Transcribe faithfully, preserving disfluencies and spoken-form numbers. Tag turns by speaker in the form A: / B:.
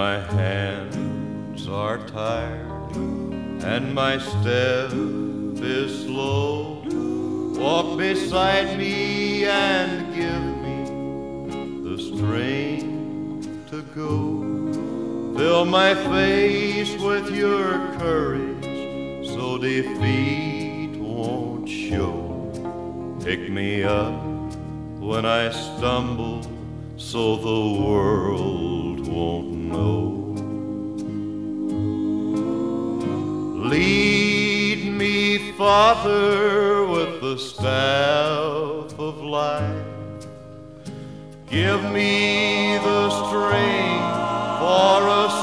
A: my hands are tired and my step is slow, walk beside me and give me the strength to go. Fill my face with your courage so defeat won't show. Pick me up when I stumble so the world won't know. Lead me, Father, with the staff of life. Give me the strength for a